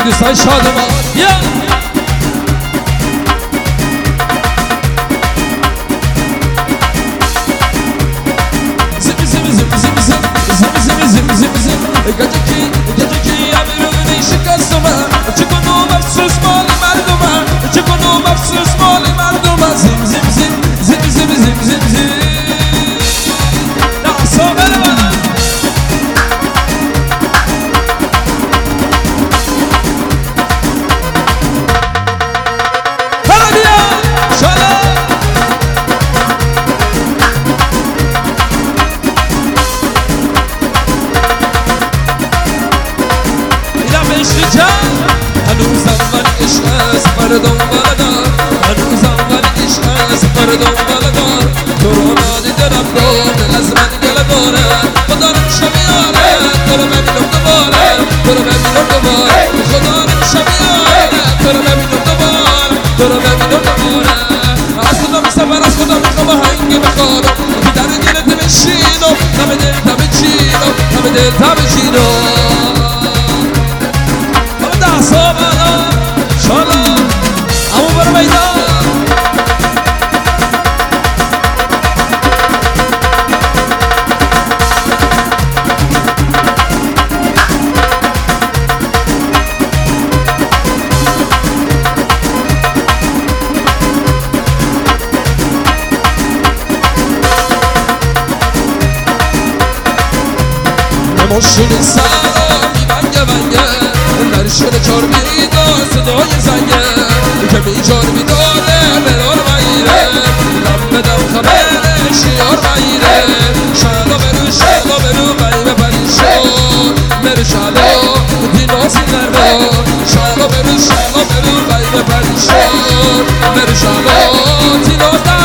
دوستان شادمان بیا هنوزم من عشق از مردم بلدار هنوزم من عشق از مردم بلدار تو رو نادیده رفتار دل از من گله داره خدا نمیشه بیاره تو رو ببینم دوباره تو رو ببینم دوباره خدا نمیشه بیاره تو رو ببینم دوباره تو رو ببینم دوباره از خدا میسفر از خدا میخوام هنگی بخوابم که در دلت بشینم همه دل تا بچینم همه دل تا بچینم صبانا شالا امو برو میدان نموشون سلام میبنگه بنگه درشون چار میدا صدای زنگه که میجار میداره برار میره دم بدم خبرش یار میره شالا برو بیم پریشون برو شالا دیناسی نرو شالا برو بیم پریشون برو شالا دیناسی